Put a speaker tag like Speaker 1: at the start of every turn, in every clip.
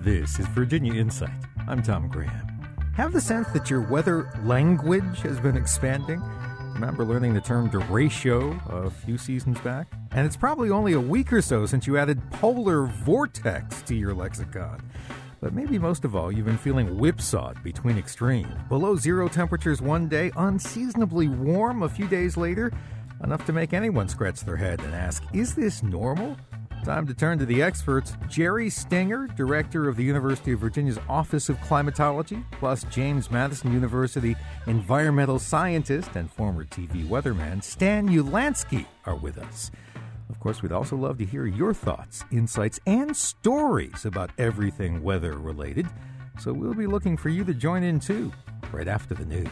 Speaker 1: This is Virginia Insight. I'm Tom Graham. Have the sense that your weather language has been expanding? Remember learning the term derecho a few seasons back? And it's probably only a week or so since you added polar vortex to your lexicon. But maybe most of all, you've been feeling whipsawed between extremes. Below zero temperatures one day, unseasonably warm a few days later, enough to make anyone scratch their head and ask, is this normal? Time to turn to the experts. Jerry Stinger, director of the University of Virginia's Office of Climatology, plus James Madison University environmental scientist and former TV weatherman Stan Ulansky are with us. Of course, we'd also love to hear your thoughts, insights, and stories about everything weather-related. So we'll be looking for you to join in, too, right after the news.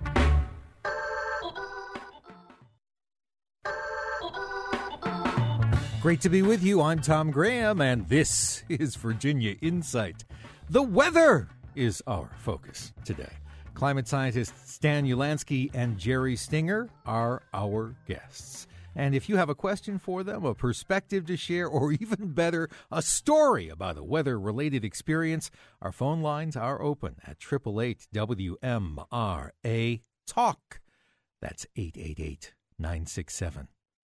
Speaker 1: Great to be with you. I'm Tom Graham, and this is Virginia Insight. The weather is our focus today. Climate scientists Stan Ulansky and Jerry Stinger are our guests. And if you have a question for them, a perspective to share, or even better, a story about a weather-related experience, our phone lines are open at 888-WMRA-TALK. That's 888-967-2825.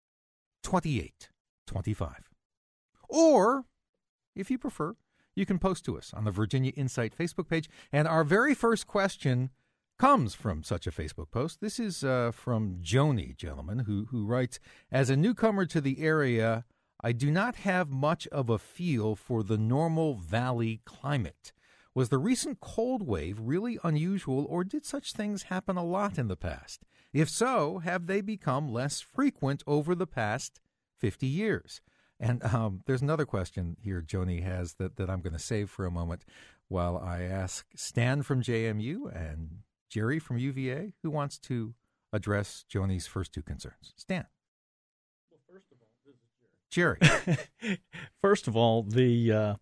Speaker 1: Or, if you prefer, you can post to us on the Virginia Insight Facebook page. And our very first question comes from such a Facebook post. This is from Joni, gentlemen, who writes, as a newcomer to the area, I do not have much of a feel for the normal valley climate. Was the recent cold wave really unusual, or did such things happen a lot in the past? If so, have they become less frequent over the past 50 years? And there's another question here Joni has that I'm going to save for a moment while I ask Stan from JMU and Jerry from UVA, who wants to address Joni's first two concerns. Stan.
Speaker 2: Well, first of all, this is Jerry.
Speaker 1: Jerry.
Speaker 2: First of all, the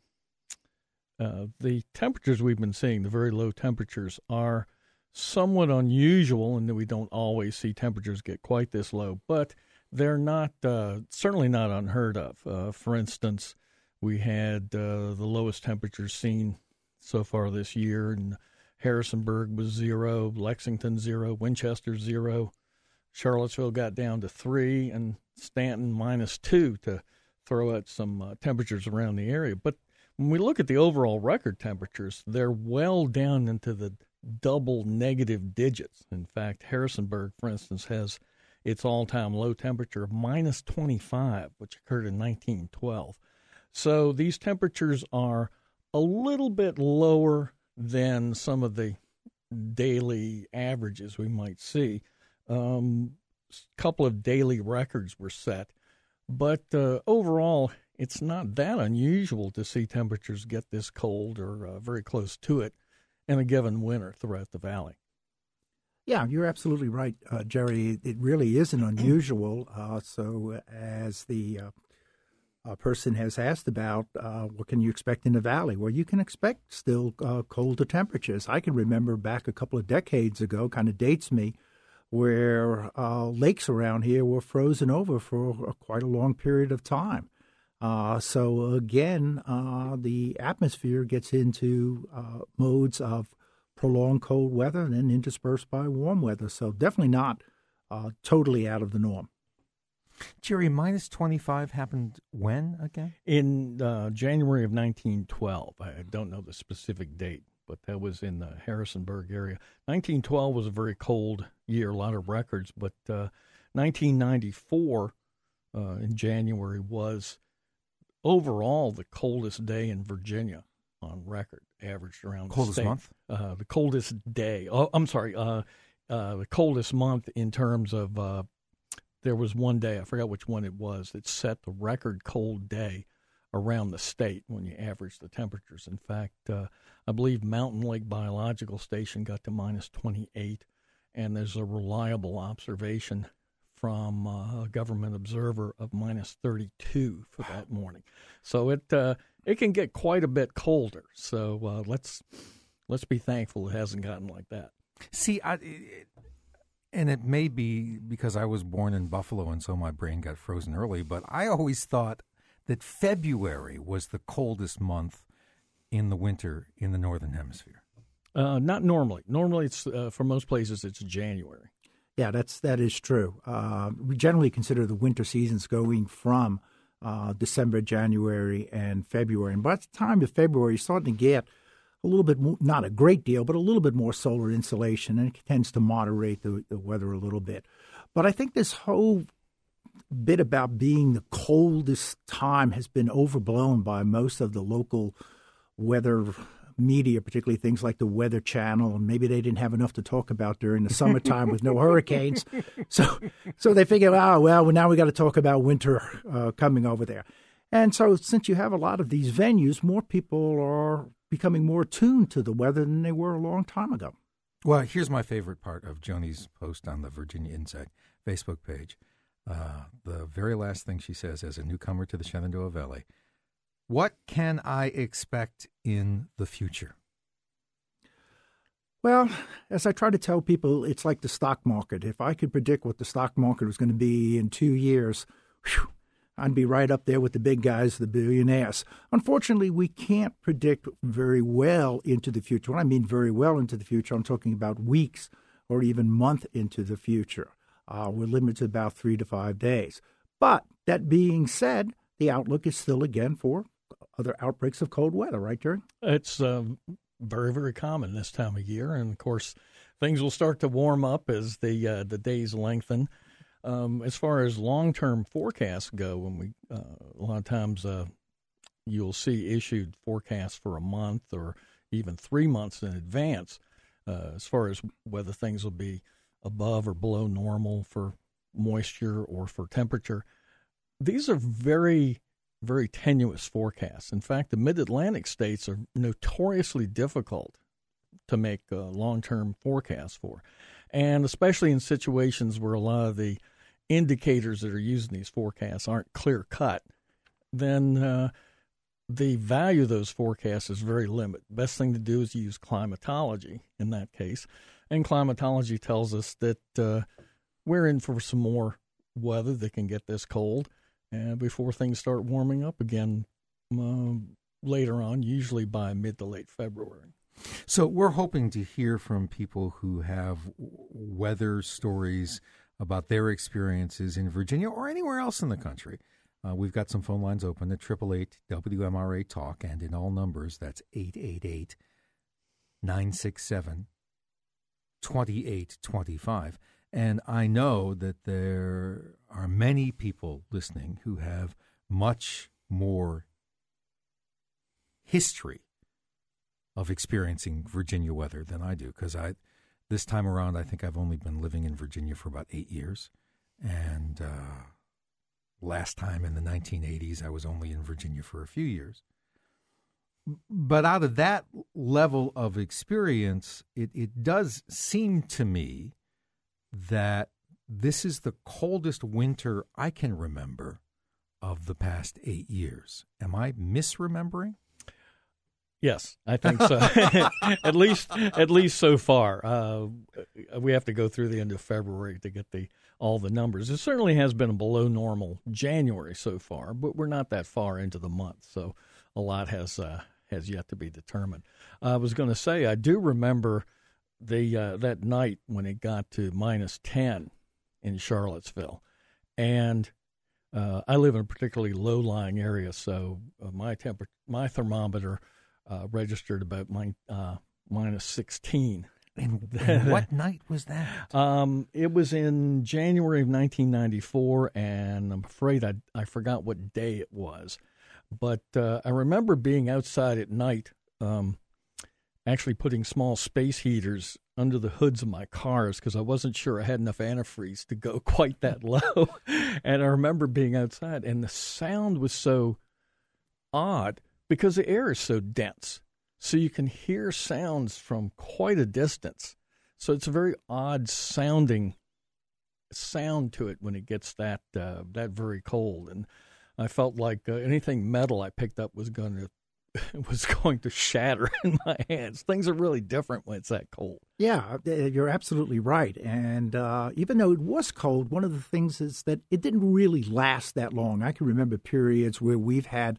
Speaker 2: temperatures we've been seeing, the very low temperatures, are somewhat unusual in that we don't always see temperatures get quite this low, but they're not certainly not unheard of. For instance, we had the lowest temperatures seen so far this year, and Harrisonburg was 0, Lexington 0, Winchester 0, Charlottesville got down to 3, and Stanton -2 to throw out some temperatures around the area. But when we look at the overall record temperatures, they're well down into the double negative digits. In fact, Harrisonburg, for instance, has its all-time low temperature of -25, which occurred in 1912. So these temperatures are a little bit lower than some of the daily averages we might see. A couple of daily records were set, but overall, it's not that unusual to see temperatures get this cold or very close to it in a given winter throughout the valley.
Speaker 3: Yeah, you're absolutely right, Jerry. It really isn't unusual. So as the person has asked about, what can you expect in the valley? Well, you can expect still colder temperatures. I can remember back a couple of decades ago, kind of dates me, where lakes around here were frozen over for quite a long period of time. So again, the atmosphere gets into modes of prolonged cold weather and then interspersed by warm weather. So definitely not totally out of the norm.
Speaker 1: Jerry, -25 happened when again?
Speaker 2: In January of 1912. I don't know the specific date, but that was in the Harrisonburg area. 1912 was a very cold year, a lot of records, but 1994 in January was overall the coldest day in Virginia on record, averaged around
Speaker 1: coldest month?
Speaker 2: The coldest day. Oh, I'm sorry, the coldest month in terms of there was one day, I forgot which one it was, that set the record cold day around the state when you average the temperatures. In fact, I believe Mountain Lake Biological Station got to -28, and there's a reliable observation from a government observer of -32 for that morning. So it can get quite a bit colder. So let's be thankful it hasn't gotten like that.
Speaker 1: See, and it may be because I was born in Buffalo and so my brain got frozen early, but I always thought that February was the coldest month in the winter in the Northern Hemisphere?
Speaker 2: Not normally. Normally, it's for most places, it's January.
Speaker 3: Yeah, that is true. We generally consider the winter seasons going from December, January, and February. And by the time of February, you're starting to get a little bit more, not a great deal, but a little bit more solar insolation, and it tends to moderate the weather a little bit. But I think this whole bit about being the coldest time has been overblown by most of the local weather media, particularly things like the Weather Channel, and maybe they didn't have enough to talk about during the summertime with no hurricanes. So they figure, well, now we got to talk about winter coming over there. And so since you have a lot of these venues, more people are becoming more attuned to the weather than they were a long time ago.
Speaker 1: Well, here's my favorite part of Joni's post on the Virginia Insight Facebook page. The very last thing she says as a newcomer to the Shenandoah Valley: what can I expect in the future?
Speaker 3: Well, as I try to tell people, it's like the stock market. If I could predict what the stock market was going to be in 2 years, I'd be right up there with the big guys, the billionaires. Unfortunately, we can't predict very well into the future. When I mean very well into the future, I'm talking about weeks or even month into the future. We're limited to about 3 to 5 days. But that being said, the outlook is still, again, for other outbreaks of cold weather, right, Jerry?
Speaker 2: It's very, very common this time of year. And, of course, things will start to warm up as the days lengthen. As far as long-term forecasts go, when we a lot of times you'll see issued forecasts for a month or even 3 months in advance as far as whether things will be above or below normal for moisture or for temperature. These are very, very tenuous forecasts. In fact, the mid-Atlantic states are notoriously difficult to make long-term forecasts for, and especially in situations where a lot of the indicators that are used in these forecasts aren't clear-cut, then the value of those forecasts is very limited. Best thing to do is use climatology in that case, and climatology tells us that we're in for some more weather that can get this cold before things start warming up again later on, usually by mid to late February.
Speaker 1: So we're hoping to hear from people who have weather stories about their experiences in Virginia or anywhere else in the country. We've got some phone lines open at 888-WMRA-TALK, and in all numbers, that's 888-967-2825. And I know that there are many people listening who have much more history of experiencing Virginia weather than I do, because this time around, I think I've only been living in Virginia for about 8 years. And last time in the 1980s, I was only in Virginia for a few years. But out of that level of experience, it does seem to me that this is the coldest winter I can remember of the past 8 years. Am I misremembering?
Speaker 2: Yes, I think so. at least so far. We have to go through the end of February to get all the numbers. It certainly has been a below normal January so far, but we're not that far into the month, so a lot has yet to be determined. I was going to say, I do remember that night when it got to -10 in Charlottesville, and I live in a particularly low-lying area, so my thermometer registered about -16.
Speaker 1: And what night was that?
Speaker 2: It was in January of 1994, and I'm afraid I forgot what day it was. But I remember being outside at night, actually putting small space heaters under the hoods of my cars because I wasn't sure I had enough antifreeze to go quite that low. And I remember being outside, and the sound was so odd because the air is so dense. So you can hear sounds from quite a distance. So it's a very odd sounding sound to it when it gets that very cold. And I felt like anything metal I picked up was going to shatter in my hands. Things are really different when it's that cold.
Speaker 3: Yeah, you're absolutely right. And even though it was cold, one of the things is that it didn't really last that long. I can remember periods where we've had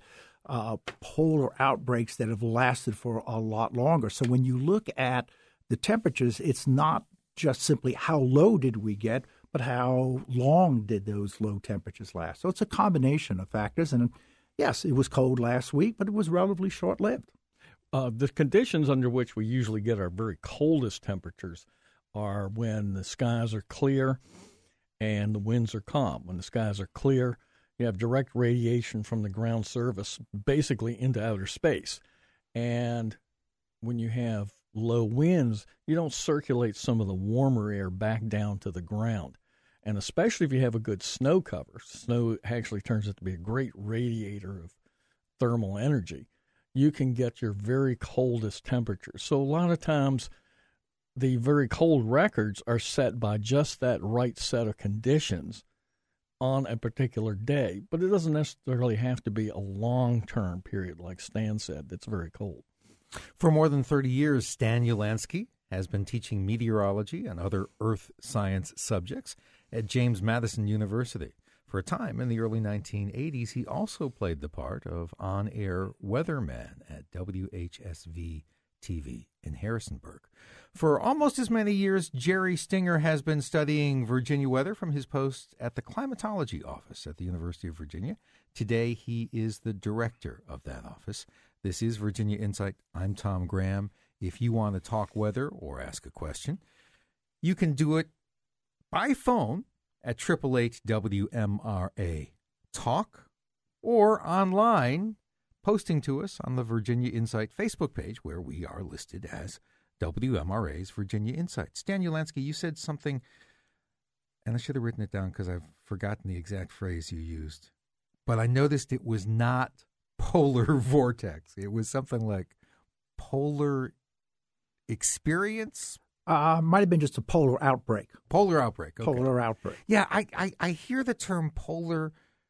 Speaker 3: polar outbreaks that have lasted for a lot longer. So when you look at the temperatures, it's not just simply how low did we get, but how long did those low temperatures last. So it's a combination of factors. And yes, it was cold last week, but it was relatively short-lived.
Speaker 2: The conditions under which we usually get our very coldest temperatures are when the skies are clear and the winds are calm. When the skies are clear, you have direct radiation from the ground surface basically into outer space. And when you have low winds, you don't circulate some of the warmer air back down to the ground. And especially if you have a good snow cover, snow actually turns out to be a great radiator of thermal energy. You can get your very coldest temperatures. So a lot of times the very cold records are set by just that right set of conditions on a particular day, but it doesn't necessarily have to be a long-term period, like Stan said, that's very cold.
Speaker 1: For more than 30 years, Stan Ulanski has been teaching meteorology and other earth science subjects at James Madison University. For a time in the early 1980s, he also played the part of on-air weatherman at WHSV TV in Harrisonburg. For almost as many years, Jerry Stinger has been studying Virginia weather from his post at the climatology office at the University of Virginia. Today, he is the director of that office. This is Virginia Insight. I'm Tom Graham. If you want to talk weather or ask a question, you can do it by phone at 888-WMRA-TALK or online, posting to us on the Virginia Insight Facebook page, where we are listed as WMRA's Virginia Insight. Stan Ulanski, you said something, and I should have written it down because I've forgotten the exact phrase you used, but I noticed it was not polar vortex. It was something like polar experience.
Speaker 3: Might have been just a polar outbreak.
Speaker 1: Polar outbreak. Okay.
Speaker 3: Polar outbreak.
Speaker 1: Yeah, I hear the term polar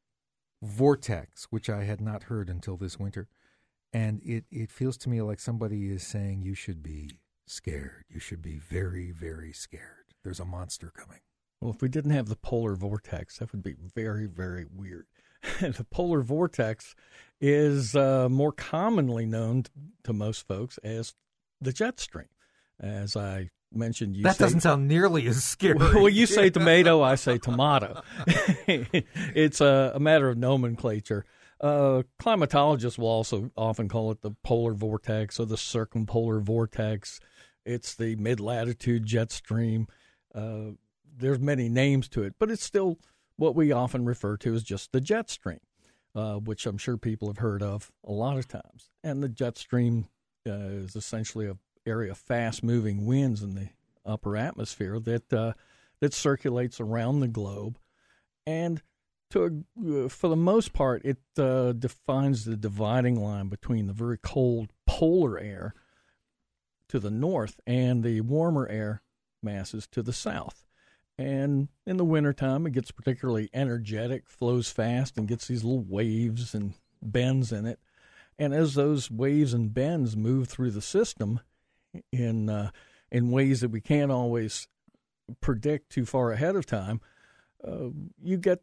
Speaker 1: vortex, which I had not heard until this winter, and it feels to me like somebody is saying you should be scared. You should be very, very scared. There's a monster coming.
Speaker 2: Well, if we didn't have the polar vortex, that would be very, very weird. The polar vortex is more commonly known to most folks as the jet stream. As I mentioned,
Speaker 1: that doesn't sound nearly as scary.
Speaker 2: Well, you say tomato, I say tomato. It's a matter of nomenclature. Climatologists will also often call it the polar vortex or the circumpolar vortex. It's the mid-latitude jet stream. There's many names to it, but it's still what we often refer to as just the jet stream, which I'm sure people have heard of a lot of times. And the jet stream is essentially an area of fast-moving winds in the upper atmosphere that circulates around the globe. And for the most part, it defines the dividing line between the very cold polar air to the north and the warmer air masses to the south. And in the wintertime, it gets particularly energetic, flows fast, and gets these little waves and bends in it. And as those waves and bends move through the system in ways that we can't always predict too far ahead of time, you get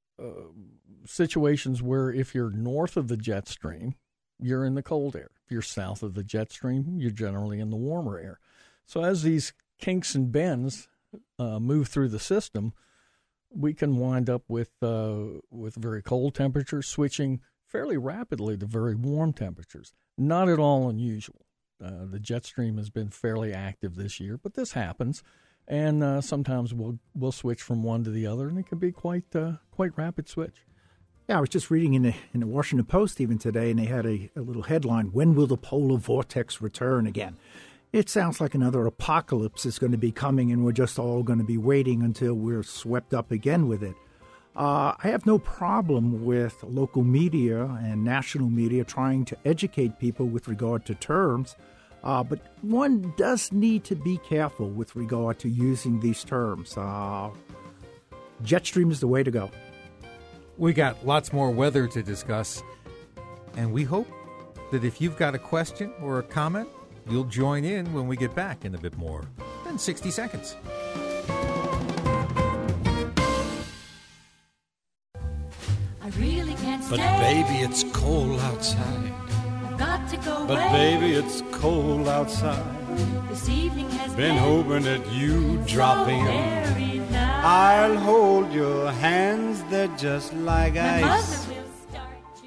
Speaker 2: situations where if you're north of the jet stream, you're in the cold air. If you're south of the jet stream, you're generally in the warmer air. So as these kinks and bends move through the system, we can wind up with very cold temperatures switching fairly rapidly to very warm temperatures. Not at all unusual. The jet stream has been fairly active this year, but this happens, and sometimes we'll switch from one to the other, and it can be quite rapid switch.
Speaker 3: Yeah, I was just reading in the Washington Post even today, and they had a little headline, "When will the polar vortex return again?" It sounds like another apocalypse is going to be coming, and we're just all going to be waiting until we're swept up again with it. I have no problem with local media and national media trying to educate people with regard to terms, but one does need to be careful with regard to using these terms. Jet stream is the way to go.
Speaker 1: We got lots more weather to discuss, and we hope that if you've got a question or a comment, you'll join in when we get back in a bit more than 60 seconds.
Speaker 4: I really can't stay.
Speaker 5: But baby, it's cold outside.
Speaker 4: I've got to go
Speaker 5: But
Speaker 4: away.
Speaker 5: baby, it's cold outside.
Speaker 4: This evening has
Speaker 5: Been hoping that you drop in.
Speaker 4: very nice.
Speaker 5: I'll hold your hands, they're just like
Speaker 4: My
Speaker 5: ice.
Speaker 4: mother will start to.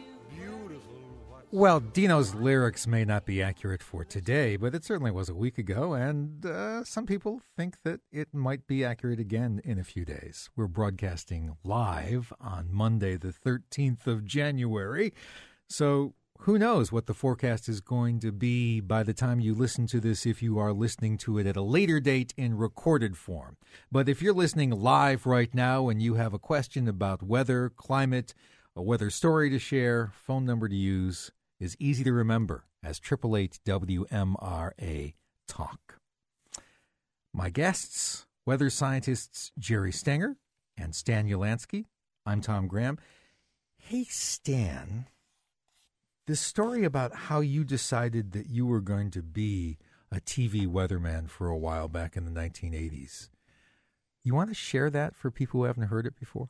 Speaker 1: Well, Dino's lyrics may not be accurate for today, but it certainly was a week ago, and some people think that it might be accurate again in a few days. We're broadcasting live on Monday, the 13th of January, so who knows what the forecast is going to be by the time you listen to this if you are listening to it at a later date in recorded form. But if you're listening live right now and you have a question about weather, climate, a weather story to share, phone number to use is easy to remember as 888-WMRA Talk. My guests, weather scientists Jerry Stenger and Stan Ulansky. I'm Tom Graham. Hey, Stan, this story about how you decided that you were going to be a TV weatherman for a while back in the 1980s. You want to share that for people who haven't heard it before?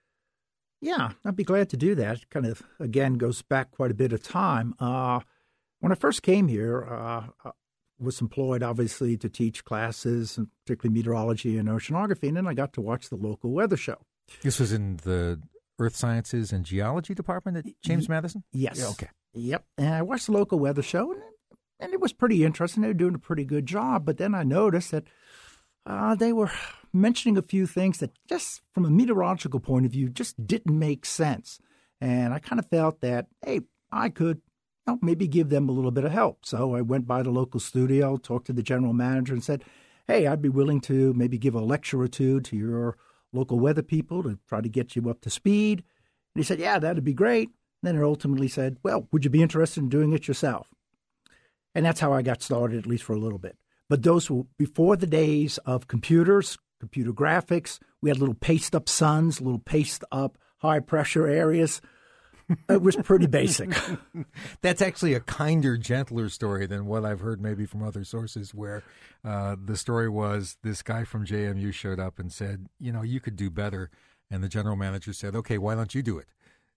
Speaker 3: Yeah, I'd be glad to do that. It kind of, again, goes back quite a bit of time. When I first came here, I was employed, obviously, to teach classes, and particularly meteorology and oceanography, and then I got to watch the local weather show.
Speaker 1: This was in the Earth Sciences and Geology Department at James Madison?
Speaker 3: Yes.
Speaker 1: Yeah, okay.
Speaker 3: Yep. And I watched the local weather show, and it was pretty interesting. They were doing a pretty good job, but then I noticed that they were mentioning a few things that just from a meteorological point of view just didn't make sense. And I kind of felt that, hey, I could maybe give them a little bit of help. So I went by the local studio, talked to the general manager and said, hey, I'd be willing to maybe give a lecture or two to your local weather people to try to get you up to speed. And he said, yeah, that'd be great. And then he ultimately said, well, would you be interested in doing it yourself? And that's how I got started, at least for a little bit. But those were before the days of computers, computer graphics. We had little paste-up suns, little paste-up high-pressure areas. It was pretty basic.
Speaker 1: That's actually a kinder, gentler story than what I've heard maybe from other sources where the story was this guy from JMU showed up and said, you know, you could do better. And the general manager said, okay, why don't you do it?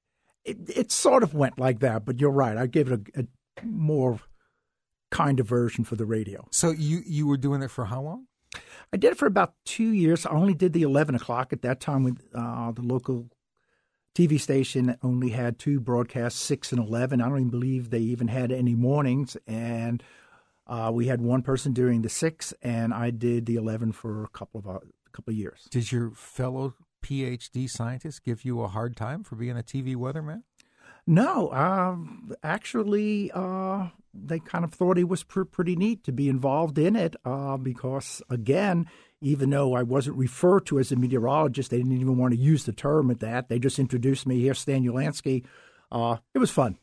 Speaker 3: It sort of went like that, but you're right. I gave it a more kinder version for the radio.
Speaker 1: So you were doing it for how long?
Speaker 3: I did it for about 2 years. I only did the 11 o'clock at that time when the local TV station only had two broadcasts, 6 and 11. I don't even believe they even had any mornings. And we had one person doing the 6, and I did the 11 for a couple of years.
Speaker 1: Did your fellow PhD scientists give you a hard time for being a TV weatherman?
Speaker 3: No, actually, they kind of thought it was pretty neat to be involved in it because, again, even though I wasn't referred to as a meteorologist, they didn't even want to use the term at that. They just introduced me here, Stan Ulansky. It was fun.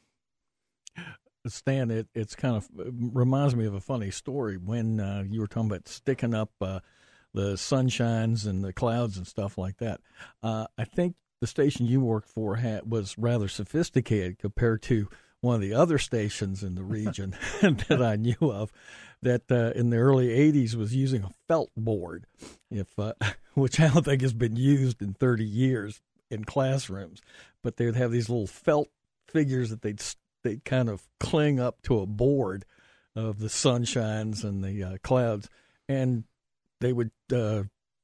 Speaker 2: Stan, it's kind of reminds me of a funny story when you were talking about sticking up the sunshines and the clouds and stuff like that. I think the station you worked for was rather sophisticated compared to one of the other stations in the region that I knew of that in the early 80s was using a felt board, which I don't think has been used in 30 years in classrooms. But they would have these little felt figures that they'd kind of cling up to a board of the sunshines and the clouds, and they would do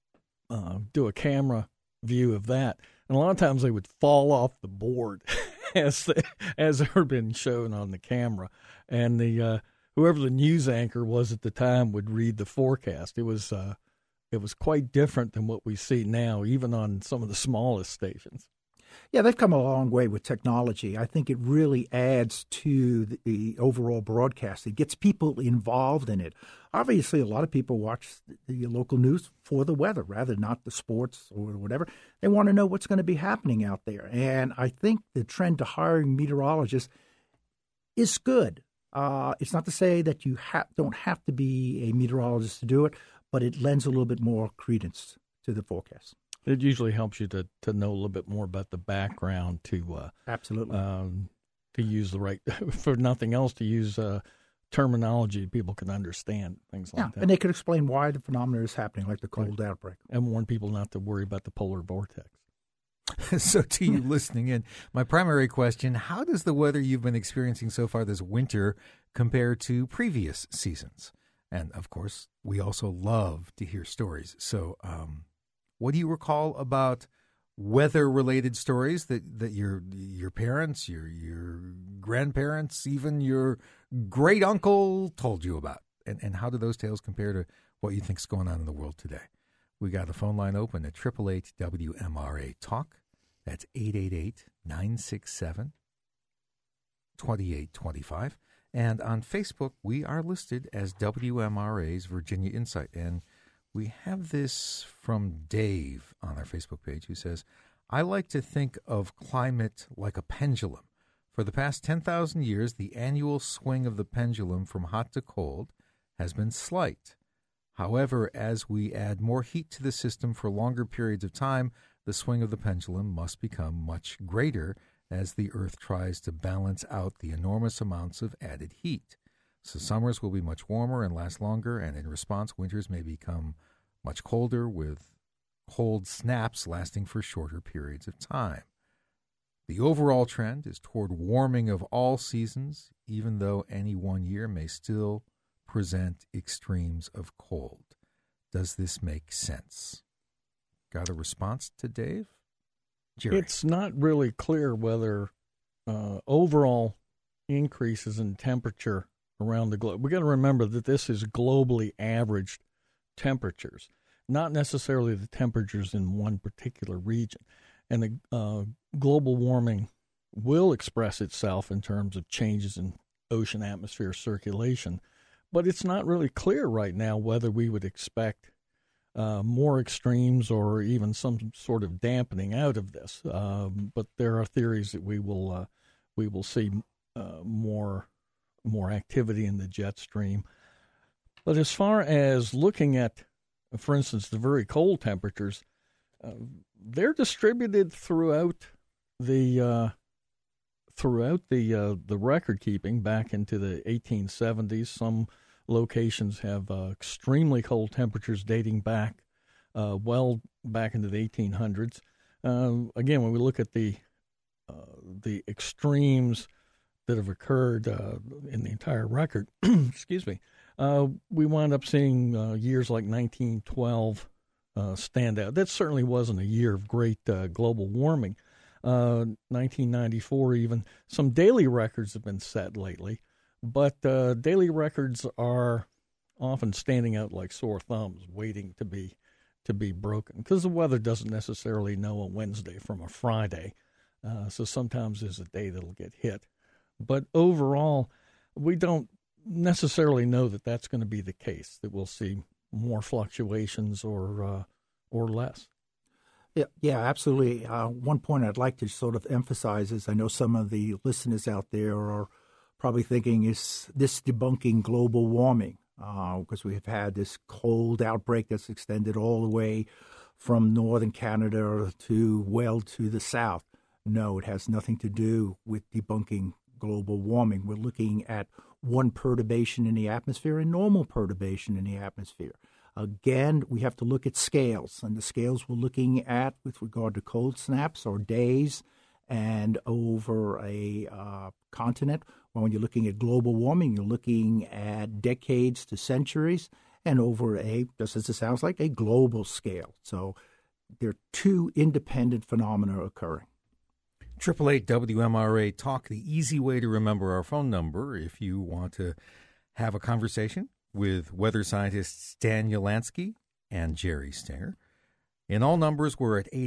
Speaker 2: a camera view of that. And a lot of times they would fall off the board as they were being shown on the camera. And the whoever the news anchor was at the time would read the forecast. It was quite different than what we see now, even on some of the smallest stations.
Speaker 3: Yeah, they've come a long way with technology. I think it really adds to the overall broadcast. It gets people involved in it. Obviously, a lot of people watch the local news for the weather, rather not the sports or whatever. They want to know what's going to be happening out there. And I think the trend to hiring meteorologists is good. It's not to say that you don't have to be a meteorologist to do it, but it lends a little bit more credence to the forecast.
Speaker 2: It usually helps you to know a little bit more about the background to
Speaker 3: absolutely
Speaker 2: to use the right, for nothing else, to use terminology people can understand, things like that.
Speaker 3: And they can explain why the phenomenon is happening, like the cold outbreak.
Speaker 2: And warn people not to worry about the polar vortex.
Speaker 1: So to you listening in, my primary question, how does the weather you've been experiencing so far this winter compare to previous seasons? And, of course, we also love to hear stories. So what do you recall about weather-related stories that your parents, your grandparents, even your great-uncle told you about? And how do those tales compare to what you think's going on in the world today? We got the phone line open at 888-WMRA-TALK. That's 888-967-2825. And on Facebook, we are listed as WMRA's Virginia Insight. And we have this from Dave on our Facebook page who says, I like to think of climate like a pendulum. For the past 10,000 years, the annual swing of the pendulum from hot to cold has been slight. However, as we add more heat to the system for longer periods of time, the swing of the pendulum must become much greater as the Earth tries to balance out the enormous amounts of added heat. So summers will be much warmer and last longer, and in response, winters may become much colder, with cold snaps lasting for shorter periods of time. The overall trend is toward warming of all seasons, even though any one year may still present extremes of cold. Does this make sense? Got a response to Dave? Jerry.
Speaker 2: It's not really clear whether overall increases in temperature around the globe. We got to remember that this is globally averaged temperatures, not necessarily the temperatures in one particular region. And the global warming will express itself in terms of changes in ocean atmosphere circulation, but it's not really clear right now whether we would expect more extremes or even some sort of dampening out of this. But there are theories that we will see more activity in the jet stream. But as far as looking at, for instance, the very cold temperatures, they're distributed throughout the record keeping back into the 1870s. Some locations have extremely cold temperatures dating back well back into the 1800s. Again, when we look at the extremes that have occurred in the entire record, excuse me, we wound up seeing years like 1912 stand out. That certainly wasn't a year of great global warming. 1994 even. Some daily records have been set lately, but daily records are often standing out like sore thumbs, waiting to be broken, because the weather doesn't necessarily know a Wednesday from a Friday. So sometimes there's a day that'll get hit. But overall, we don't necessarily know that that's going to be the case, that we'll see more fluctuations or less.
Speaker 3: Yeah, absolutely. One point I'd like to sort of emphasize is I know some of the listeners out there are probably thinking, is this debunking global warming? Because we have had this cold outbreak that's extended all the way from northern Canada to the south. No, it has nothing to do with debunking global warming. We're looking at one perturbation in the atmosphere and normal perturbation in the atmosphere. Again, we have to look at scales, and the scales we're looking at with regard to cold snaps or days and over a continent. Well, when you're looking at global warming, you're looking at decades to centuries and over just as it sounds like, a global scale. So there are two independent phenomena occurring.
Speaker 1: 888-WMRA Talk, the easy way to remember our phone number if you want to have a conversation with weather scientists Dan Ulansky and Jerry Stinger. In all numbers, we're at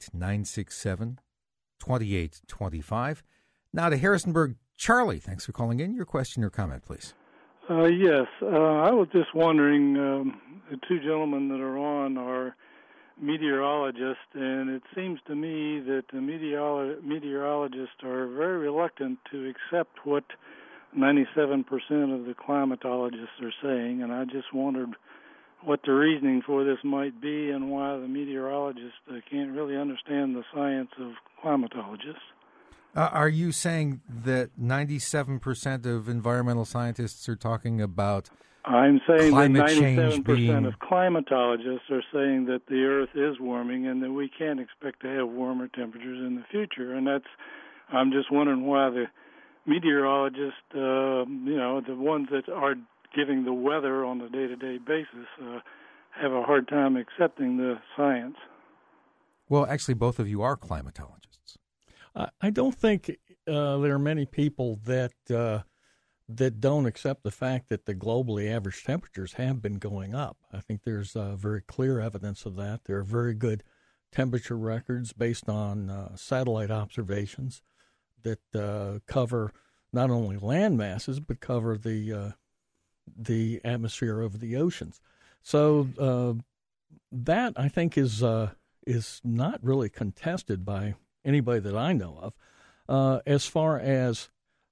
Speaker 1: 888-967-2825. Now to Harrisonburg. Charlie, thanks for calling in. Your question or comment, please.
Speaker 6: Yes, I was just wondering, the two gentlemen that are on are meteorologists, and it seems to me that the meteorologists are very reluctant to accept what 97% of the climatologists are saying, and I just wondered what the reasoning for this might be and why the meteorologists can't really understand the science of climatologists.
Speaker 1: Are you saying that 97% of environmental scientists are talking about
Speaker 6: I'm saying that
Speaker 1: climate change
Speaker 6: 97% of climatologists are saying that the Earth is warming and that we can't expect to have warmer temperatures in the future. And I'm just wondering why the meteorologists, the ones that are giving the weather on a day-to-day basis, have a hard time accepting the science.
Speaker 1: Well, actually, both of you are climatologists.
Speaker 2: I don't think there are many people that don't accept the fact that the globally average temperatures have been going up. I think there's very clear evidence of that. There are very good temperature records based on satellite observations that cover not only land masses but cover the atmosphere over the oceans. So that, I think, is not really contested by anybody that I know of. As far as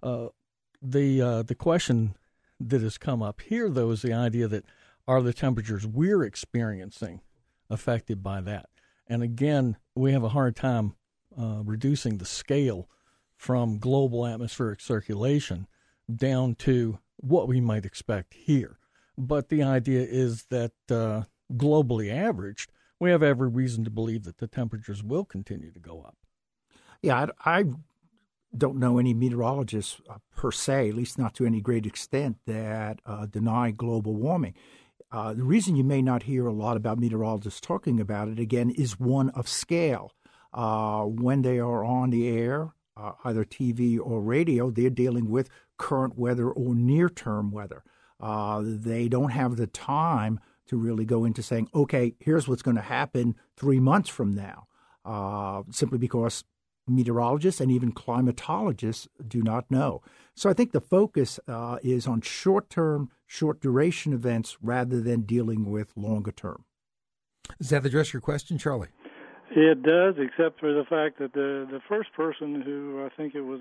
Speaker 2: the question that has come up here, though, is the idea that are the temperatures we're experiencing affected by that? And again, we have a hard time reducing the scale from global atmospheric circulation down to what we might expect here. But the idea is that globally averaged, we have every reason to believe that the temperatures will continue to go up.
Speaker 3: Yeah, I don't know any meteorologists per se, at least not to any great extent, that deny global warming. The reason you may not hear a lot about meteorologists talking about it, again, is one of scale. When they are on the air, either TV or radio, they're dealing with current weather or near-term weather. They don't have the time to really go into saying, okay, here's what's going to happen 3 months from now, simply because meteorologists and even climatologists do not know. So I think the focus is on short-term, short-duration events rather than dealing with longer-term.
Speaker 1: Does that address your question, Charlie?
Speaker 6: It does, except for the fact that the first person who, I think it was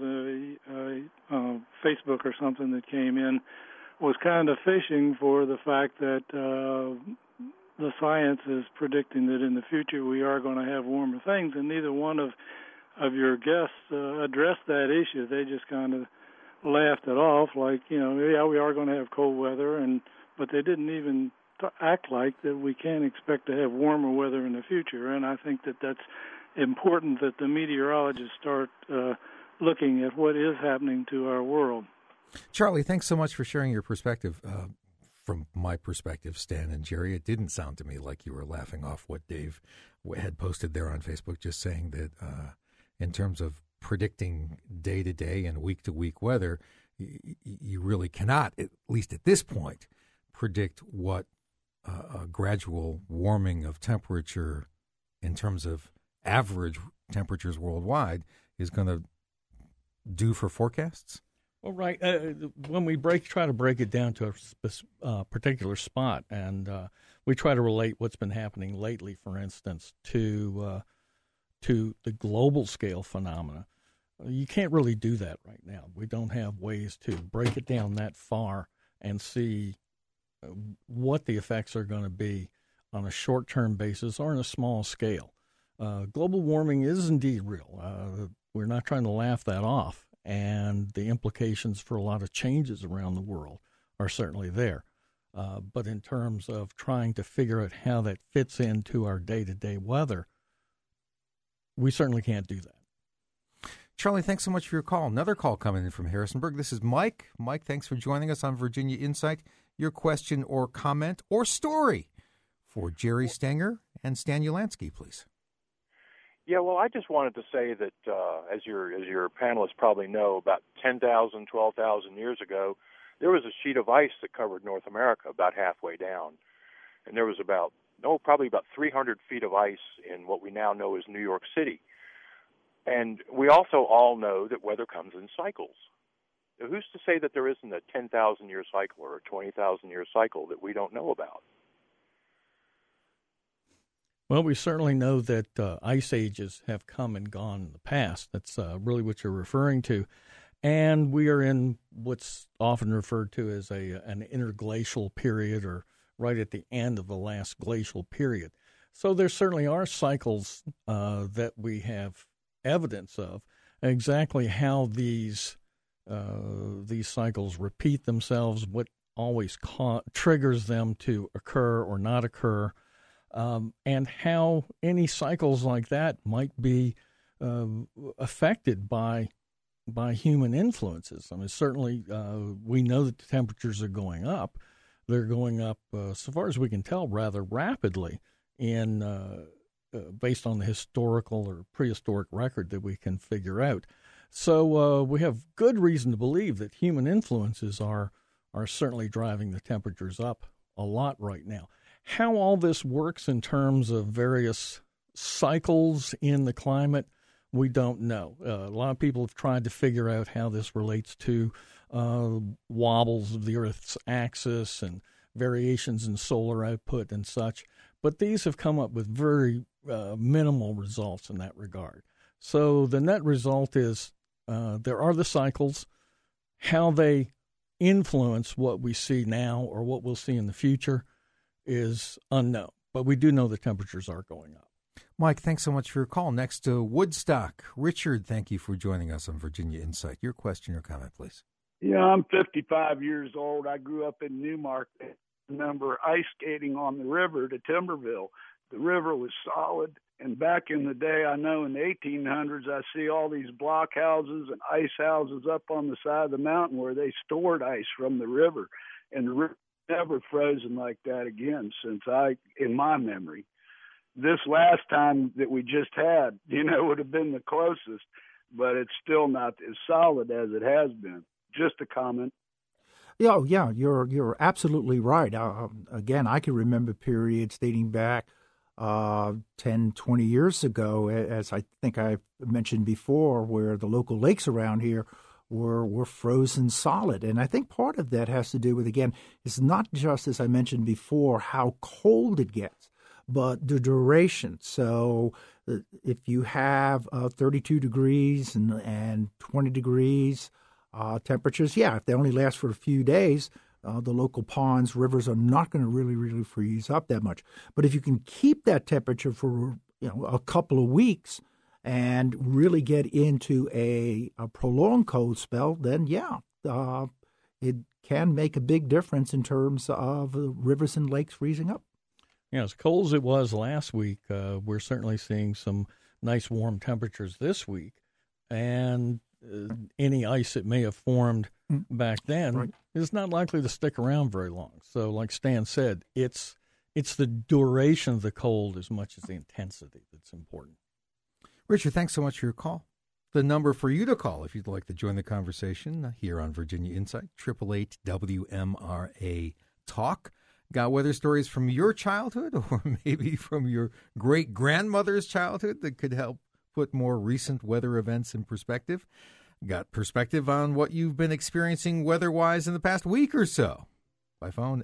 Speaker 6: a Facebook or something that came in, was kind of fishing for the fact that the science is predicting that in the future we are going to have warmer things, and neither one of your guests addressed that issue. They just kind of laughed it off, like, yeah, we are going to have cold weather, but they didn't even act like that we can't expect to have warmer weather in the future. And I think that that's important that the meteorologists start looking at what is happening to our world.
Speaker 1: Charlie, thanks so much for sharing your perspective. From my perspective, Stan and Jerry, it didn't sound to me like you were laughing off what Dave had posted there on Facebook, just saying that in terms of predicting day-to-day and week-to-week weather, you really cannot, at least at this point, predict what a gradual warming of temperature in terms of average temperatures worldwide is going to do for forecasts?
Speaker 2: Well, right. When we try to break it down to a particular spot, and we try to relate what's been happening lately, for instance, to the global scale phenomena, you can't really do that right now. We don't have ways to break it down that far and see what the effects are going to be on a short-term basis or on a small scale. Global warming is indeed real. We're not trying to laugh that off, and the implications for a lot of changes around the world are certainly there. But in terms of trying to figure out how that fits into our day-to-day weather, we certainly can't do that.
Speaker 1: Charlie, thanks so much for your call. Another call coming in from Harrisonburg. This is Mike. Mike, thanks for joining us on Virginia Insight. Your question or comment or story for Jerry Stanger and Stan Ulansky, please.
Speaker 7: Yeah, well, I just wanted to say that, as your panelists probably know, about 10,000, 12,000 years ago, there was a sheet of ice that covered North America about halfway down. And there was probably about 300 feet of ice in what we now know as New York City. And we also all know that weather comes in cycles. Now, who's to say that there isn't a 10,000-year cycle or a 20,000-year cycle that we don't know about?
Speaker 2: Well, we certainly know that ice ages have come and gone in the past. That's really what you're referring to. And we are in what's often referred to as an interglacial period, or right at the end of the last glacial period. So there certainly are cycles that we have evidence of. exactly how these cycles repeat themselves, what always triggers them to occur or not occur, and how any cycles like that might be affected by human influences. I mean, certainly we know that the temperatures are going up. They're going up, so far as we can tell, rather rapidly based on the historical or prehistoric record that we can figure out. So we have good reason to believe that human influences are certainly driving the temperatures up a lot right now. How all this works in terms of various cycles in the climate, we don't know. A lot of people have tried to figure out how this relates to wobbles of the Earth's axis and variations in solar output and such, but these have come up with very minimal results in that regard. So the net result is there are the cycles. How they influence what we see now or what we'll see in the future is unknown, but we do know the temperatures are going up.
Speaker 1: Mike, thanks so much for your call. Next to Woodstock. Richard, thank you for joining us on Virginia Insight. Your question or comment, please.
Speaker 8: Yeah, I'm 55 years old. I grew up in Newmarket. I remember ice skating on the river to Timberville. The river was solid. And back in the day, I know in the 1800s, I see all these block houses and ice houses up on the side of the mountain where they stored ice from the river. And the river never frozen like that again in my memory. This last time that we just had, would have been the closest, but it's still not as solid as it has been. Just a comment.
Speaker 3: Yeah, you're absolutely right. Again, I can remember periods dating back 10, 20 years ago, as I think I mentioned before, where the local lakes around here were frozen solid. And I think part of that has to do with, again, it's not just, as I mentioned before, how cold it gets, but the duration. So if you have 32 degrees and 20 degrees temperatures, if they only last for a few days, the local ponds, rivers are not going to really freeze up that much. But if you can keep that temperature for a couple of weeks and really get into a prolonged cold spell, then it can make a big difference in terms of rivers and lakes freezing up.
Speaker 2: Yeah, as cold as it was last week, we're certainly seeing some nice warm temperatures this week, and any ice that may have formed back then is not likely to stick around very long. So like Stan said, it's the duration of the cold as much as the intensity that's important.
Speaker 1: Richard, thanks so much for your call. The number for you to call if you'd like to join the conversation here on Virginia Insight, 888-WMRA-TALK. Got weather stories from your childhood or maybe from your great-grandmother's childhood that could help put more recent weather events in perspective? Got perspective on what you've been experiencing weather-wise in the past week or so? By phone,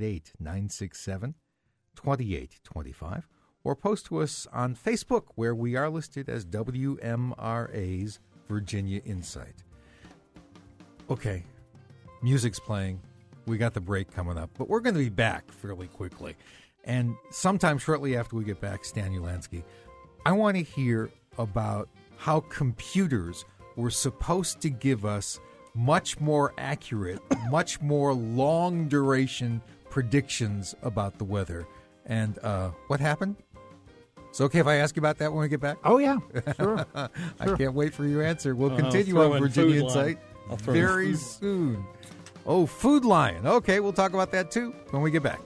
Speaker 1: 888-967-2825, or post to us on Facebook, where we are listed as WMRA's Virginia Insight. Okay, music's playing. We got the break coming up, but we're going to be back fairly quickly. And sometime shortly after we get back, Stan Ulansky, I want to hear about how computers were supposed to give us much more accurate, much more long-duration predictions about the weather. And what happened? It's okay if I ask you about that when we get back?
Speaker 3: Oh, yeah, sure.
Speaker 1: I can't wait for your answer. We'll continue on Virginia Insight very soon. Oh, Food Lion. Okay, we'll talk about that, too, when we get back.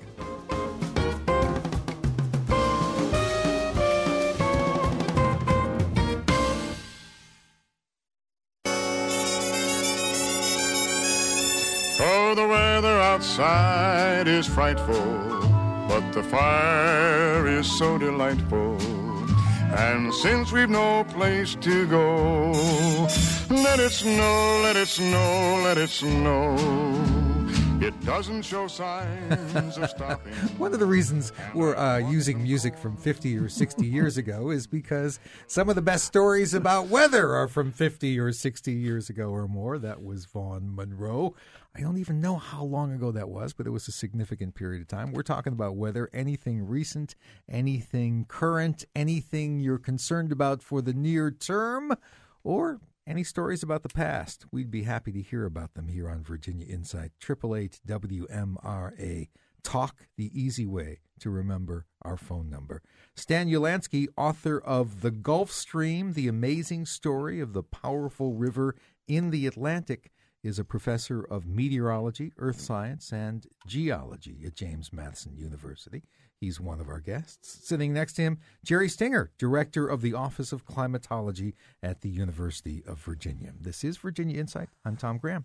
Speaker 9: Oh, the weather outside is frightful, but the fire is so delightful. And since we've no place to go, let it snow, let it snow, let it snow. It doesn't show signs of stopping.
Speaker 1: One of the reasons we're using music from 50 or 60 years ago is because some of the best stories about weather are from 50 or 60 years ago or more. That was Vaughn Monroe. I don't even know how long ago that was, but it was a significant period of time. We're talking about weather, anything recent, anything current, anything you're concerned about for the near term, or Any stories about the past? We'd be happy to hear about them here on Virginia Insight. 888 WMRA. Talk, the easy way to remember our phone number. Stan Ulansky, author of The Gulf Stream, The Amazing Story of the Powerful River in the Atlantic, is a professor of meteorology, earth science, and geology at James Madison University. He's one of our guests. Sitting next to him, Jerry Stinger, director of the Office of Climatology at the University of Virginia. This is Virginia Insight. I'm Tom Graham.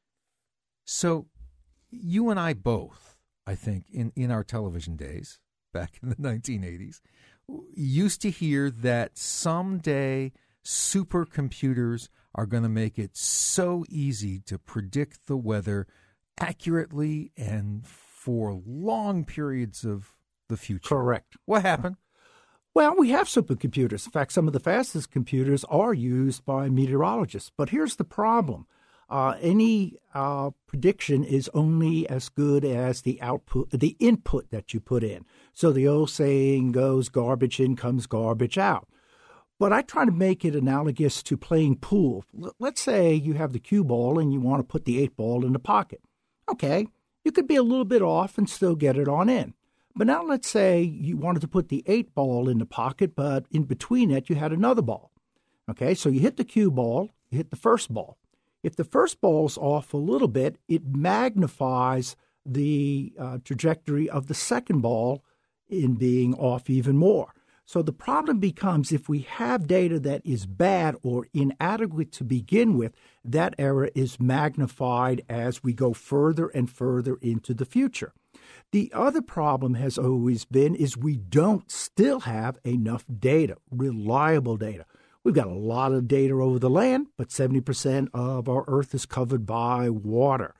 Speaker 1: So you and I both, I think, in our television days, back in the 1980s, used to hear that someday supercomputers are going to make it so easy to predict the weather accurately and for long periods of the future.
Speaker 3: Correct.
Speaker 1: What happened?
Speaker 3: Well, we have supercomputers. In fact, some of the fastest computers are used by meteorologists. But here's the problem. Any prediction is only as good as the input that you put in. So the old saying goes, garbage in comes garbage out. But I try to make it analogous to playing pool. Let's say you have the cue ball and you want to put the 8 ball in the pocket. Okay, you could be a little bit off and still get it on in. But now let's say you wanted to put the 8 ball in the pocket, but in between it you had another ball. Okay, so you hit the cue ball, you hit the first ball. If the first ball's off a little bit, it magnifies the trajectory of the second ball in being off even more. So the problem becomes if we have data that is bad or inadequate to begin with, that error is magnified as we go further and further into the future. The other problem has always been is we don't still have enough data, reliable data. We've got a lot of data over the land, but 70% of our Earth is covered by water.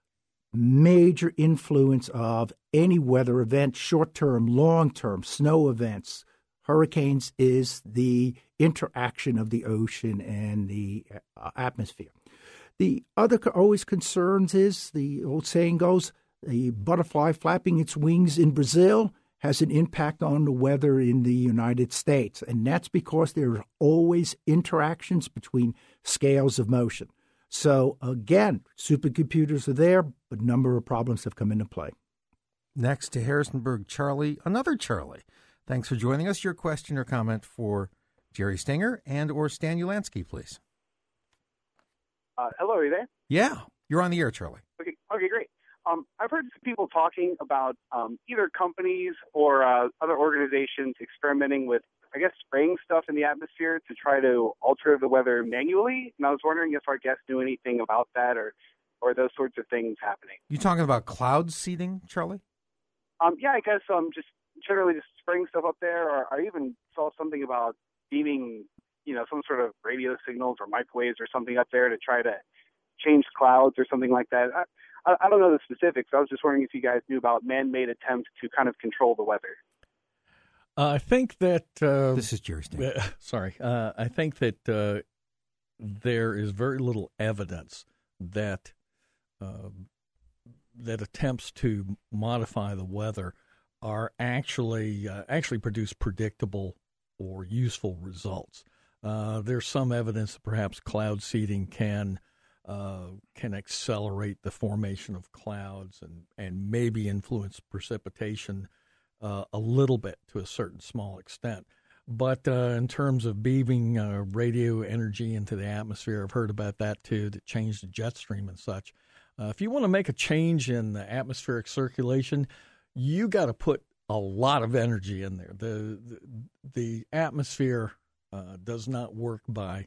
Speaker 3: Major influence of any weather event, short-term, long-term, snow events, hurricanes, is the interaction of the ocean and the atmosphere. The other always concerns is, the old saying goes, the butterfly flapping its wings in Brazil has an impact on the weather in the United States. And that's because there are always interactions between scales of motion. So again, supercomputers are there, but a number of problems have come into play.
Speaker 1: Next to Harrisonburg, Charlie, another Charlie. Thanks for joining us. Your question or comment for Jerry Stinger and or Stan Ulansky, please.
Speaker 10: Hello, are you there?
Speaker 1: Yeah, you're on the air, Charlie.
Speaker 10: Okay, great. I've heard people talking about either companies or other organizations experimenting with, I guess, spraying stuff in the atmosphere to try to alter the weather manually. And I was wondering if our guests knew anything about that or those sorts of things happening.
Speaker 1: You talking about cloud seeding, Charlie?
Speaker 10: Yeah, I guess just generally just spraying stuff up there. Or I even saw something about beaming, some sort of radio signals or microwaves or something up there to try to change clouds or something like that. I don't know the specifics. I was just wondering if you guys knew about man-made attempts to kind of control the weather.
Speaker 2: I think that
Speaker 1: this is Jerry Stinger.
Speaker 2: Sorry, I think that there is very little evidence that that attempts to modify the weather are actually produce predictable or useful results. There's some evidence that perhaps cloud seeding can accelerate the formation of clouds and maybe influence precipitation a little bit to a certain small extent. But in terms of beaming radio energy into the atmosphere, I've heard about that too, to change the jet stream and such. If you want to make a change in the atmospheric circulation, you got to put a lot of energy in there. The atmosphere does not work by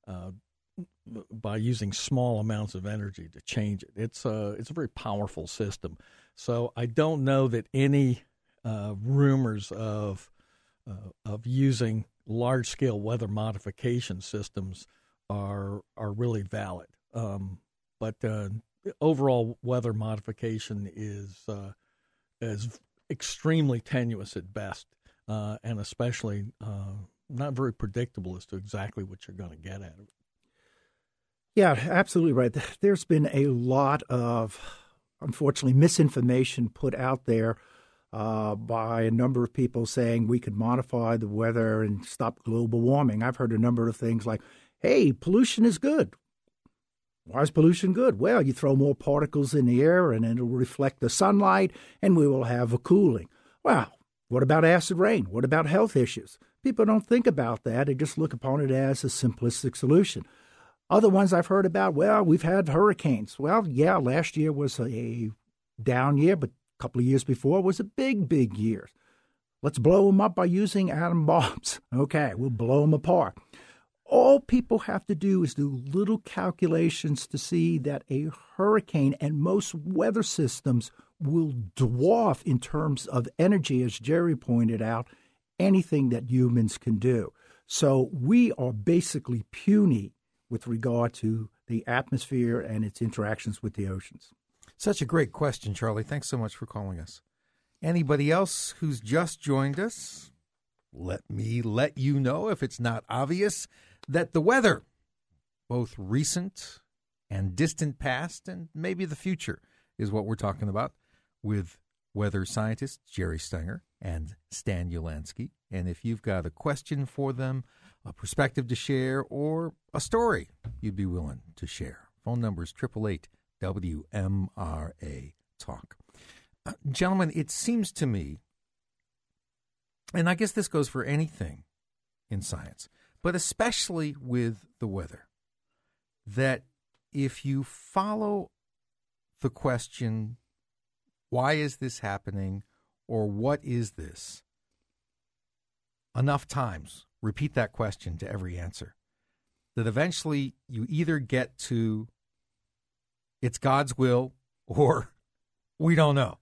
Speaker 2: using small amounts of energy to change it. It's a very powerful system. So I don't know that any rumors of using large scale weather modification systems are really valid. But overall weather modification is extremely tenuous at best, and especially not very predictable as to exactly what you're going to get out of it.
Speaker 3: Yeah, absolutely right. There's been a lot of, unfortunately, misinformation put out there by a number of people saying we could modify the weather and stop global warming. I've heard a number of things like, hey, pollution is good. Why is pollution good? Well, you throw more particles in the air and it'll reflect the sunlight and we will have a cooling. Well, what about acid rain? What about health issues? People don't think about that. They just look upon it as a simplistic solution. Other ones I've heard about, well, we've had hurricanes. Well, yeah, last year was a down year, but a couple of years before was a big year. Let's blow them up by using atom bombs. Okay, we'll blow them apart. All people have to do is do little calculations to see that a hurricane and most weather systems will dwarf in terms of energy, as Jerry pointed out, anything that humans can do. So we are basically puny with regard to the atmosphere and its interactions with the oceans.
Speaker 1: Such a great question, Charlie. Thanks so much for calling us. Anybody else who's just joined us, let me let you know, if it's not obvious, that the weather, both recent and distant past and maybe the future, is what we're talking about with weather scientists Jerry Stenger and Stan Ulansky. And if you've got a question for them, a perspective to share, or a story you'd be willing to share, phone number is 888-WMRA-TALK. Gentlemen, it seems to me, and I guess this goes for anything in science, but especially with the weather, that if you follow the question, why is this happening, or what is this, enough times, repeat that question to every answer, that eventually you either get to it's God's will or we don't know.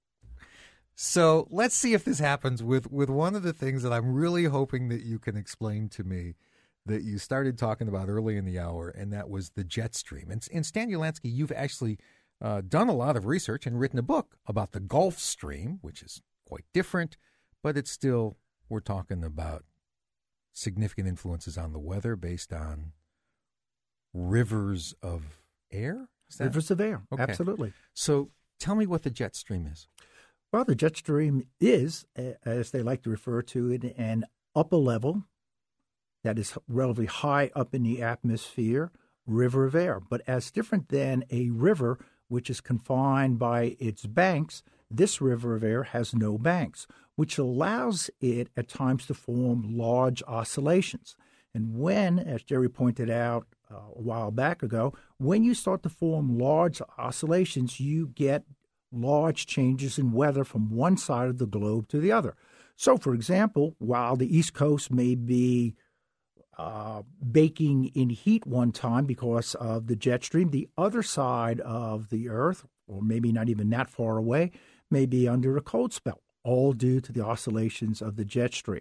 Speaker 1: So let's see if this happens with one of the things that I'm really hoping that you can explain to me that you started talking about early in the hour, and that was the jet stream. And Stan Ulansky, you've actually done a lot of research and written a book about the Gulf Stream, which is quite different, but it's still, we're talking about significant influences on the weather based on rivers of air?
Speaker 3: Rivers of air, okay. Absolutely.
Speaker 1: So tell me what the jet stream is.
Speaker 3: Well, the jet stream is, as they like to refer to it, an upper level that is relatively high up in the atmosphere river of air. But as different than a river, which is confined by its banks, this river of air has no banks, which allows it at times to form large oscillations. And when, as Jerry pointed out a while back ago, when you start to form large oscillations, you get large changes in weather from one side of the globe to the other. So, for example, while the East Coast may be baking in heat one time because of the jet stream, the other side of the Earth, or maybe not even that far away, may be under a cold spell, all due to the oscillations of the jet stream.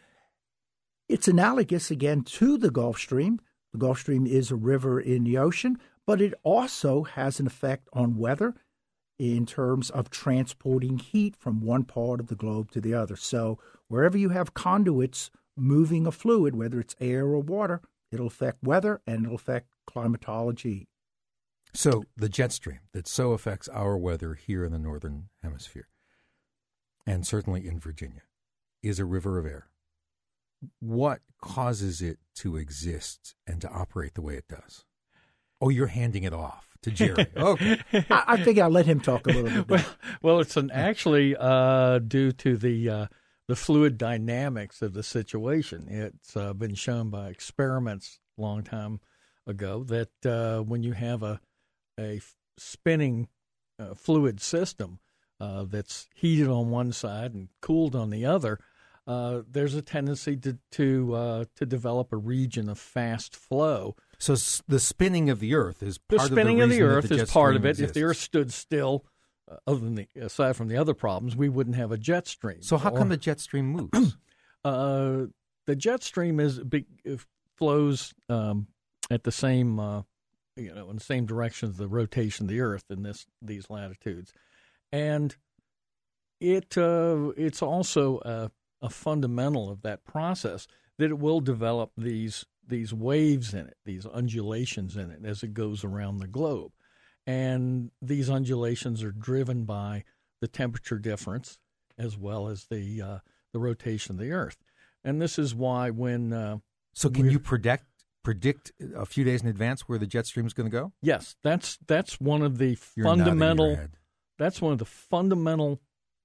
Speaker 3: It's analogous, again, to the Gulf Stream. The Gulf Stream is a river in the ocean, but it also has an effect on weather in terms of transporting heat from one part of the globe to the other. So wherever you have conduits moving a fluid, whether it's air or water, it'll affect weather and it'll affect climatology.
Speaker 1: So the jet stream that so affects our weather here in the Northern Hemisphere, and certainly in Virginia, is a river of air. What causes it to exist and to operate the way it does? Oh, you're handing it off to Jerry. Okay.
Speaker 3: I think I'll let him talk a little bit.
Speaker 2: Well, it's actually due to the fluid dynamics of the situation. It's been shown by experiments a long time ago that when you have a spinning fluid system that's heated on one side and cooled on the other, there's a tendency to develop a region of fast flow.
Speaker 1: So the spinning of the Earth is part of the reason.
Speaker 2: The spinning of the Earth is part of it.
Speaker 1: Exists.
Speaker 2: If the Earth stood still, aside from the other problems, we wouldn't have a jet stream.
Speaker 1: So how come the jet stream moves?
Speaker 2: The jet stream flows at the same in the same direction as the rotation of the Earth in these latitudes, and it's also a fundamental of that process that it will develop these waves in it, these undulations in it as it goes around the globe. And these undulations are driven by the temperature difference as well as the rotation of the Earth. And this is why when
Speaker 1: so can you predict predict a few days in advance where the jet stream is going to go?
Speaker 2: Yes, that's one of the
Speaker 1: You're nodding
Speaker 2: fundamental.
Speaker 1: your head.
Speaker 2: That's one of the fundamental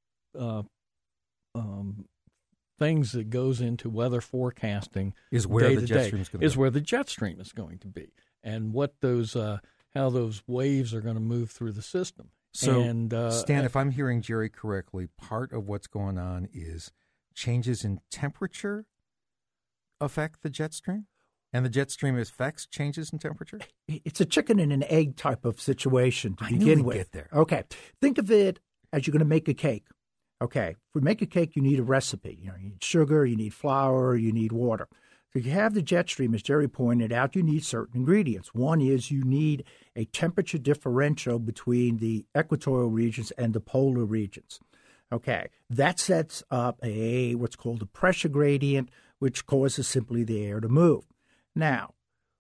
Speaker 2: things that goes into weather forecasting.
Speaker 1: Is where the jet
Speaker 2: day-to-day,
Speaker 1: stream is going to
Speaker 2: is
Speaker 1: go.
Speaker 2: where the jet stream is going to be, and what those how those waves are going to move through the system.
Speaker 1: So,
Speaker 2: and,
Speaker 1: Stan, if I'm hearing Jerry correctly, part of what's going on is changes in temperature affect the jet stream? And the jet stream affects changes in temperature?
Speaker 3: It's a chicken and an egg type of situation to
Speaker 1: I knew
Speaker 3: begin
Speaker 1: we'd
Speaker 3: with.
Speaker 1: get there.
Speaker 3: Okay. Think of it as you're going to make a cake. Okay. For make a cake, you need a recipe. You need sugar, you need flour, you need water. So if you have the jet stream, as Jerry pointed out, you need certain ingredients. One is you need a temperature differential between the equatorial regions and the polar regions. Okay. That sets up what's called a pressure gradient, which causes simply the air to move. Now,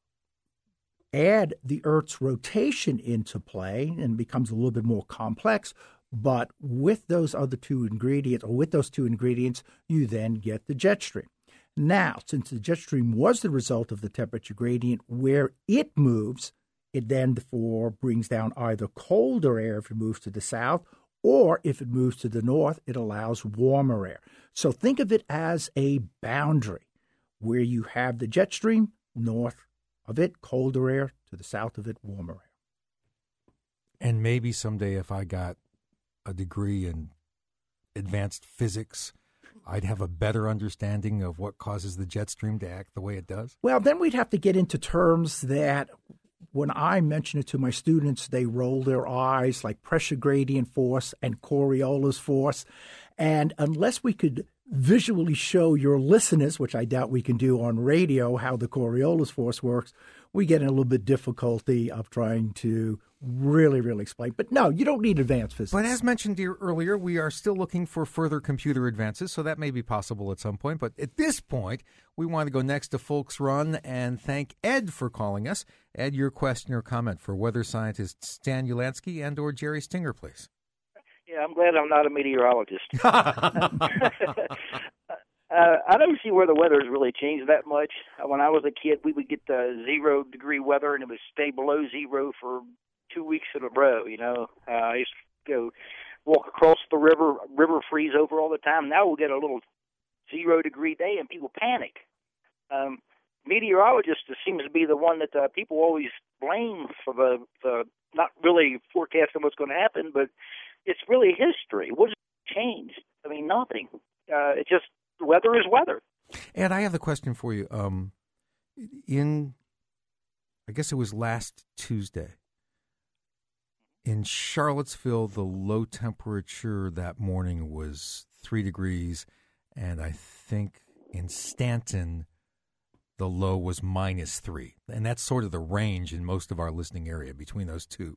Speaker 3: add the Earth's rotation into play and it becomes a little bit more complex, but with those other two ingredients, or with those two ingredients, you then get the jet stream. Now, since the jet stream was the result of the temperature gradient, where it moves, it then therefore brings down either colder air if it moves to the south, or if it moves to the north, it allows warmer air. So think of it as a boundary where you have the jet stream, north of it, colder air, to the south of it, warmer air.
Speaker 1: And maybe someday if I got a degree in advanced physics, I'd have a better understanding of what causes the jet stream to act the way it does?
Speaker 3: Well, then we'd have to get into terms that when I mention it to my students, they roll their eyes, like pressure gradient force and Coriolis force. And unless we could visually show your listeners, which I doubt we can do on radio, how the Coriolis force works, we get in a little bit difficulty of trying to really explain. But no, you don't need advanced physics.
Speaker 1: But as mentioned earlier, we are still looking for further computer advances, so that may be possible at some point. But at this point, we want to go next to Folks Run and thank Ed for calling us. Ed, your question or comment for weather scientist Stan Ulansky and or Jerry Stinger, please.
Speaker 11: Yeah, I'm glad I'm not a meteorologist. I don't see where the weather has really changed that much. When I was a kid, we would get the 0-degree weather, and it would stay below zero for 2 weeks in a row. I used to go walk across the river freeze over all the time. Now we'll get a little 0-degree day, and people panic. Meteorologists seems to be the one that people always blame for the not really forecasting what's going to happen, but it's really history. What has changed? I mean, nothing. It's just weather is weather.
Speaker 1: Ed, I have the question for you. I guess it was last Tuesday, in Charlottesville, the low temperature that morning was 3 degrees, and I think in Stanton, the low was -3. And that's sort of the range in most of our listening area between those two.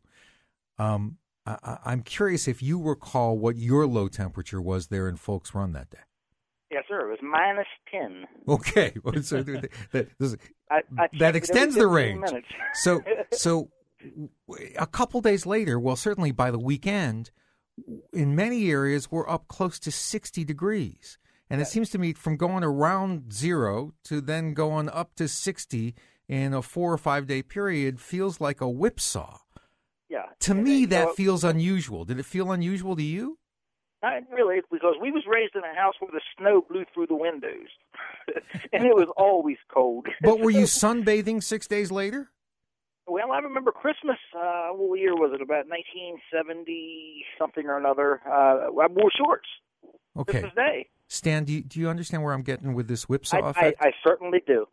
Speaker 1: I'm curious if you recall what your low temperature was there in Folks Run that day.
Speaker 11: Yes, sir. It was -10.
Speaker 1: Okay. So that extends the range. So a couple days later, well, certainly by the weekend, in many areas, we're up close to 60 degrees. And it seems to me from going around zero to then going up to 60 in a 4 or 5 day period feels like a whipsaw.
Speaker 11: Yeah.
Speaker 1: To me, that feels unusual. Did it feel unusual to you?
Speaker 11: Not really, because we was raised in a house where the snow blew through the windows, and it was always cold.
Speaker 1: But were you sunbathing 6 days later?
Speaker 11: Well, I remember Christmas. What year was it? About 1970 something or another. I wore shorts.
Speaker 1: Okay.
Speaker 11: Christmas Day.
Speaker 1: Stan, do you understand where I'm getting with this whipsaw effect?
Speaker 11: I certainly do.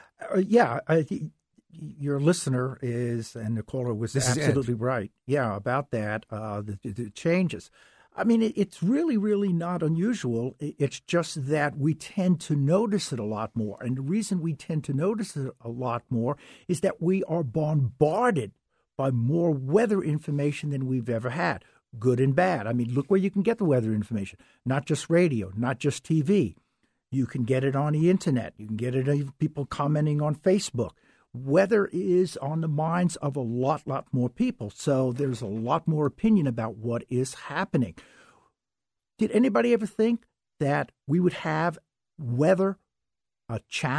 Speaker 3: Your listener and the caller was absolutely right. Yeah, about that, the changes. I mean, it's really not unusual. It's just that we tend to notice it a lot more. And the reason we tend to notice it a lot more is that we are bombarded by more weather information than we've ever had, good and bad. I mean, look where you can get the weather information, not just radio, not just TV. You can get it on the internet. You can get it on people commenting on Facebook. Weather is on the minds of a lot more people. So there's a lot more opinion about what is happening. Did anybody ever think that we would have weather, a channel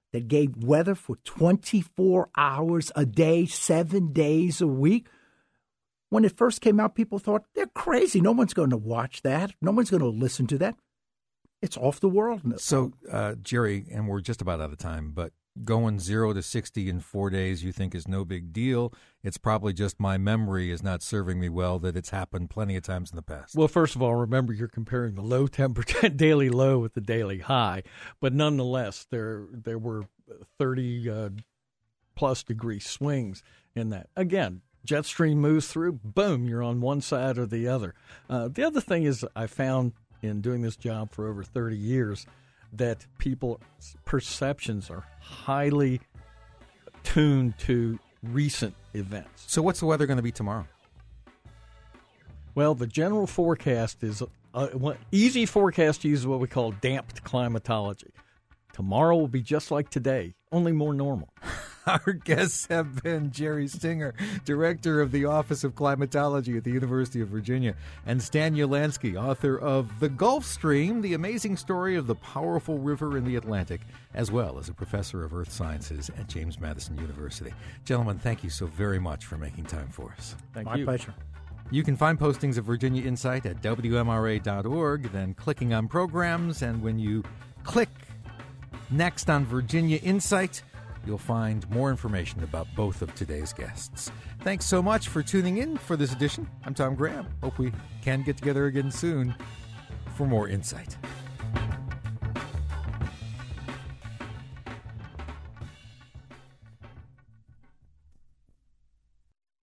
Speaker 3: that gave weather for 24 hours a day, 7 days a week. When it first came out, people thought, they're crazy. No one's going to watch that. No one's going to listen to that. It's off the world.
Speaker 1: So, Jerry, and we're just about out of time, but going 0 to 60 in 4 days you think is no big deal. It's probably just my memory is not serving me well, that it's happened plenty of times in the past.
Speaker 2: Well, first of all, remember you're comparing the low temperature daily low with the daily high. But nonetheless, there were 30 plus degree swings in that. Again, jet stream moves through, boom, you're on one side or the other. The other thing is I found in doing this job for over 30 years that people's perceptions are highly tuned to recent events.
Speaker 1: So what's the weather going to be tomorrow?
Speaker 2: Well, the general forecast is easy forecast to use what we call damped climatology. Tomorrow will be just like today, only more normal.
Speaker 1: Our guests have been Jerry Singer, Director of the Office of Climatology at the University of Virginia, and Stan Ulansky, author of The Gulf Stream, the amazing story of the powerful river in the Atlantic, as well as a professor of earth sciences at James Madison University. Gentlemen, thank you so very much for making time for us.
Speaker 2: Thank you.
Speaker 3: My pleasure.
Speaker 1: You can find postings of Virginia Insight at WMRA.org, then clicking on programs, and when you click next on Virginia Insight, you'll find more information about both of today's guests. Thanks so much for tuning in for this edition. I'm Tom Graham. Hope we can get together again soon for more Insight.